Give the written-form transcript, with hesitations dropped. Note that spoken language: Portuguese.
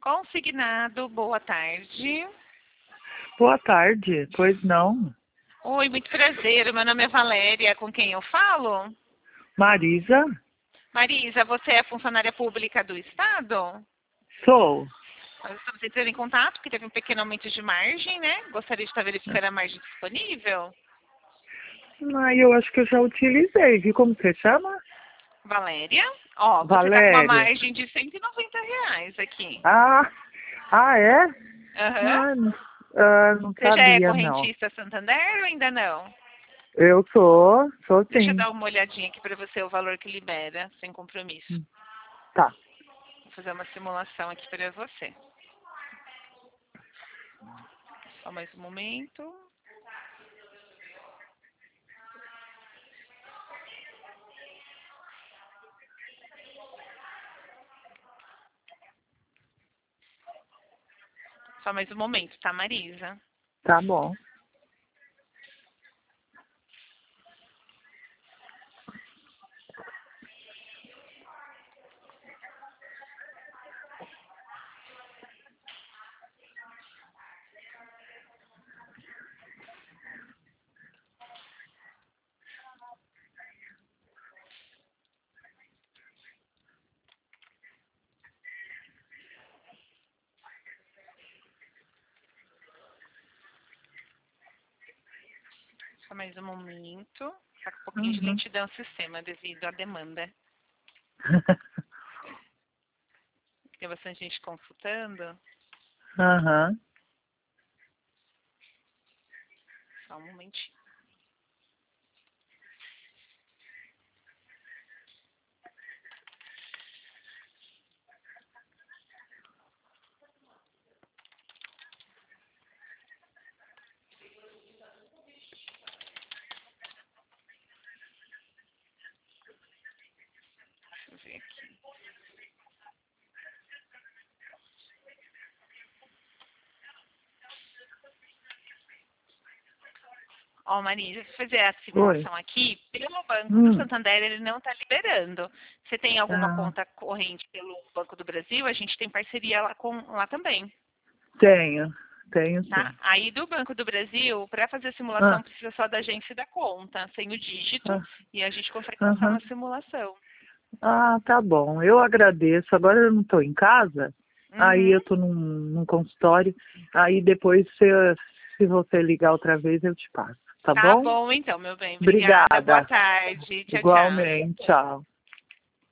Consignado, boa tarde. Boa tarde, pois não. Oi, muito prazer. Meu nome é Valéria, com quem eu falo? Marisa? Marisa, você é funcionária pública do Estado? Sou. Nós estamos entrando em contato, porque teve um pequeno aumento de margem, né? Gostaria de estar verificando a margem disponível. Eu acho que eu já utilizei, viu como você chama? Valéria, ó, você está com uma Valéria. margem de R$ 190 aqui. É? Aham. Não Você já é sabia, não. correntista Santander ou ainda não? Eu sou Deixa eu sim. dar uma olhadinha aqui para você o valor que libera, sem compromisso. Tá. Vou fazer uma simulação aqui para você. Só mais um momento. Só mais um momento, tá, Marisa? Tá bom. Só mais um momento. Tá com um pouquinho de Uhum. lentidão no sistema devido à demanda. Tem bastante gente consultando. Aham. Só um momentinho. Deixa eu ver aqui. Ó, Marisa, se fazer a Oi. simulação aqui, pelo Banco do Hum. Santander ele não está liberando. Você tem alguma Ah, conta corrente pelo Banco do Brasil? A gente tem parceria lá também, tenho tá? sim. Aí do Banco do Brasil, para fazer a simulação, Ah, precisa só da agência da conta, sem o dígito, ah, e a gente consegue passar aham. uma simulação. Tá bom. Eu agradeço. Agora eu não estou em casa, aí Uhum. eu estou num consultório. Aí depois, se você ligar outra vez, eu te passo. Tá Tá bom? bom então, meu bem. Obrigada. Boa Obrigada. tarde. Tchau, tchau. Igualmente. Tchau.